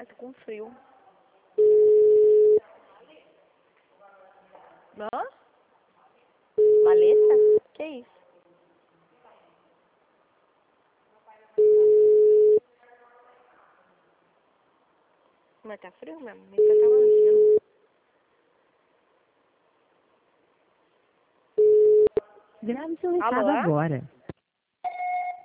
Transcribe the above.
Ai, tô com frio. Hã? Maleta? Que isso? Mas tá frio mesmo. Me tá um gelo. Grave seu recado Alô? agora.